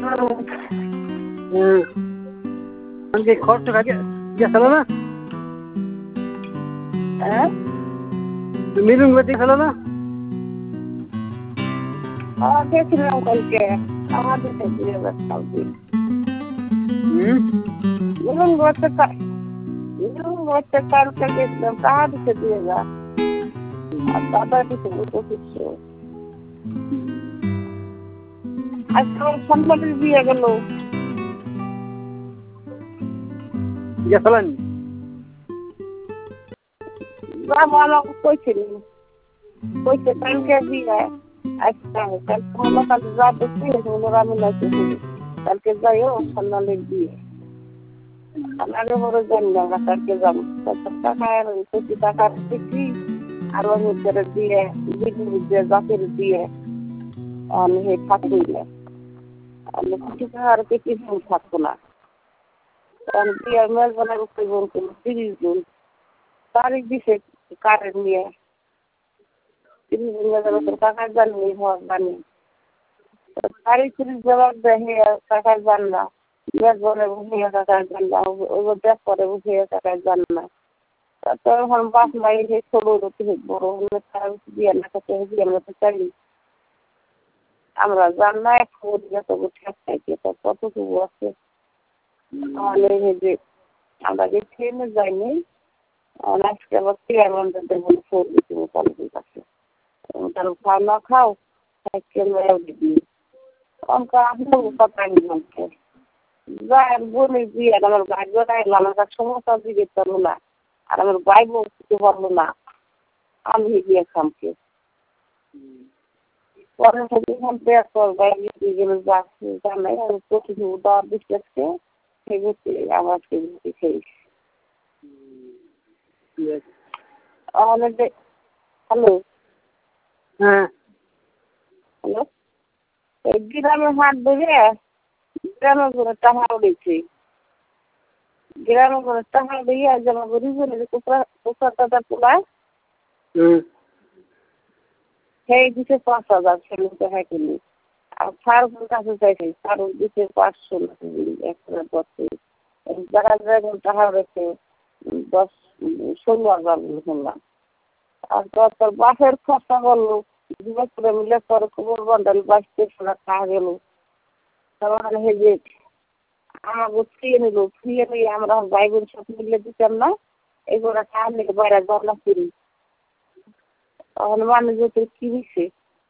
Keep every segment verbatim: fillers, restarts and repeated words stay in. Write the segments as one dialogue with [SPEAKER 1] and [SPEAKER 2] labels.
[SPEAKER 1] আমাকে খরচ খাইয়ে গেছিল না
[SPEAKER 2] হ্যাঁ
[SPEAKER 1] মিলুন গতি খেলো না
[SPEAKER 2] গেছিলাম কালকে আমাদের দিয়ে ব্যবসাও দিন মিলুন বলতে মিলুন বলতে কালকে গেছিলাম কাহা দিতে দিয়ে যা আর দাদা দিতে বলতে কিছু আজকে আমার সন্তানের বিয়ে গেল
[SPEAKER 1] গেছিলেন
[SPEAKER 2] বাবা আমাকে কইছিল কইছে কালকে বিয়ে আজকে কালকে হলো কালকে যা দেখছি হলো আমি নাকি কালকে যাইও সন্তানের বিয়ে আগে বড় জানি না কালকে যাবো টাকা পঁচিশ টাকা দেখছি আর ওর মধ্যে দিয়ে বিদ্যুৎ দিয়ে জাতের দিয়ে আমি থাকবই না আমি কিছু আর কিছু থাকবো না কারণ বিয়ের মেলবেলার উপরে বলতো তিরিশ জন তারিখ দিছে কারেন্ট নিয়ে তিরিশ জন টাকা জানি হওয়ার জানি তারিখ তিরিশ জবাব দেখে টাকার জান না মেঘ বলে বুঝে টাকার জান না ওগুলো দেখ করে বুঝে টাকার জান না তো এখন বাস লাগিয়ে ছোটো বড় হলে তার বিয়ে না করতে বিয়ে আমরা তো চাই আমরা জান না এক যত ঠেক খাইছি কতটুকু আছে তাহলে যে আমরা যে ট্রেনে যাইনি আজকে আবার চেয়ার বান্ধব দেবো ফোর দিচ্ছি মোটামুটির কাছে তাহলে খাও না খাও সাইকেল দিবি অঙ্কা আপনার কথা বলছে যাই বলে দিয়ে আমার ভাগ্যটা এলো আমার কাছে সমস্যা দিকে পারলো না আর আমার ভাই বলতে পারলো না আমি গিয়ে খামকে পরে যখন দেখ তোর বাইরে দিয়ে গেলে যাচ্ছে জানাই আমি প্রতিদিন দেওয়ার বিশ্বাসকে সেগুলো আবার সেগুলো খেয়েছি হ্যালো
[SPEAKER 1] হ্যাঁ
[SPEAKER 2] হ্যালো এই গ্রামে হাট ধরে গ্রামে করে টাকা উঠেছে গ্রামে করে টাকা দিয়ে জমা করি বলে যে কোপরা কোপরা টাকা তোলায় সেই দিছে পাঁচ হাজার ছেলেকে হ্যাঁ কিনি আর সার কাছে চাইছে সার দিছে পাঁচশো এক হাজার দশ জায়গা জায়গায় টাকা রয়েছে দশ ষোলো হাজার শুনলাম আর তোর বাসের খরচা করলো দু বছরে মিলে পরে খবর বন্ডাল বাইশ তেইশ হাজার টাকা গেল তারপরে হে যে আমাকে ফিরিয়ে নিল ফিরিয়ে নিয়ে আমরা ভাই বোন সব মিলে দিতাম না এগুলো টাকা নিয়ে বাইরে গলা করি তখন মানুষ যেতে কি দিচ্ছে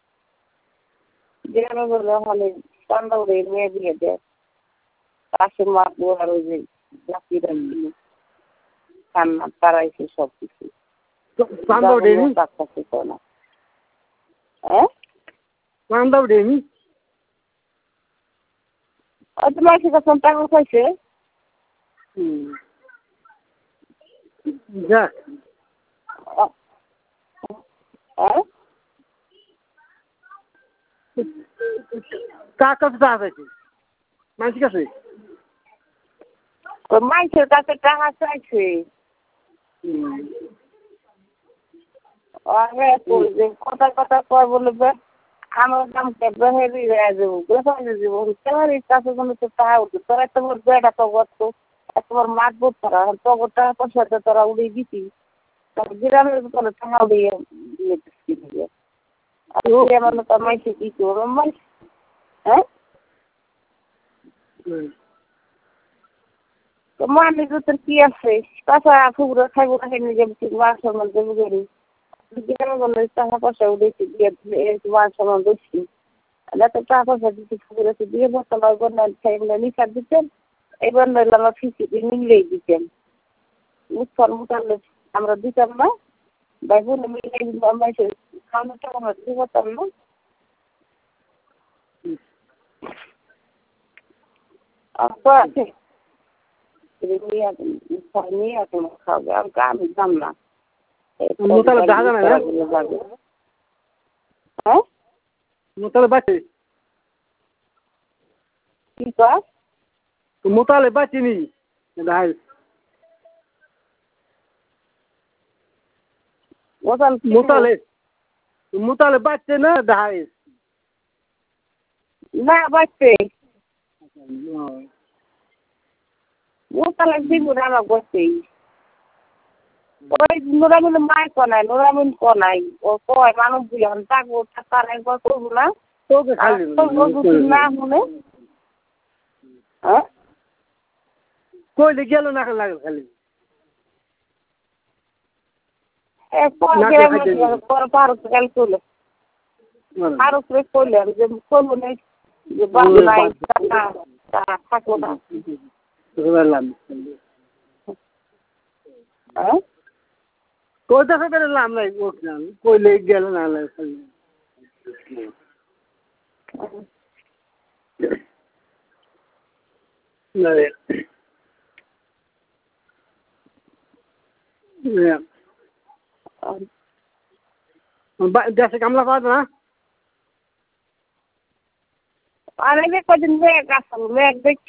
[SPEAKER 2] গ্রামে বলে হলে চান্দা উড়ে মেয়ে দিয়ে দেয় পাশে মারবো আর ওই যে জাতিরা কান্না তারাইছে সব কিছু
[SPEAKER 1] চান্দা উঠেনি
[SPEAKER 2] না হ্যাঁ
[SPEAKER 1] চান্দা উঠেনি
[SPEAKER 2] হয়তো মাসে যখন টাকা খাইছে
[SPEAKER 1] যাক
[SPEAKER 2] হ্যাঁ
[SPEAKER 1] কার কাছে টাকা চাইছে মানুষের কাছে
[SPEAKER 2] মানুষের কাছে টাকা চাইছে কথা কথা কয় বলবে আমার দামকে বেহেরি যাবো বেহেরি যাবো বেহেরির কাছে কোনো তো টাকা উঠবে তোরা এত বড় বেড়া তো করতো এত বড় মাঠ বোধ তারা তবু টাকা পয়সাতে তোরা উড়িয়ে দিতি তবে গ্রামের কোনো টাকা উড়িয়ে দিয়ে দিচ্ছি আর আমার তো মাইসে কি করবো মাইস হ্যাঁ তো মানে তোর কি আছে কাঁচা ফুগুলো খাইবো খাইনি যে মাছের মধ্যে বুঝেনি গ্রামে বললে টাকা পয়সা উঠেছি দিয়ে মাছ সমান দিচ্ছি এত টাকা পয়সা দিচ্ছি ফুগুলোতে দিয়ে বর্তমান ওই বন্যায় খাইলে নিকার দিতেন এই বন্যায় আমার ফিসি মিলেই দিতেন উৎসর মুটালে আমরা দিতাম না ভাই বোন মিলে মাইসে খাওয়ানোর টাকা আমরা দিয়ে বলতাম না তো আছে নিয়ে তোমার খাওয়াবে আর আমি দাম না
[SPEAKER 1] মোতালে জাহাজ না
[SPEAKER 2] হ্যাঁ
[SPEAKER 1] মোতালে বাঁচে
[SPEAKER 2] কি কর
[SPEAKER 1] মোতালে বাঁচিনি জাহাজ মোতালে মোতালে বাঁচছে না জাহাজ
[SPEAKER 2] না বাঁচছে মোতালে দিব না আমার বসেই ওই নোরামিনের মায় কনাই নোরামিন কনাই ও কয় মানুষ দিয়ে থাকবো তার একবার করবো না
[SPEAKER 1] তোকে খালি
[SPEAKER 2] না মনে হ্যাঁ
[SPEAKER 1] কইলে গেল না লাগে খালি
[SPEAKER 2] পারো গেল করলে আরো করলে যে করবো না যে বাবু নাই থাকবো না হ্যাঁ
[SPEAKER 1] কোথাও বেরোলাম নাই কইলে গেল না লাগে খালি দেশে কামলা পাওয়া না
[SPEAKER 2] আর কদিন মেঘ আসল মেঘ দেখছি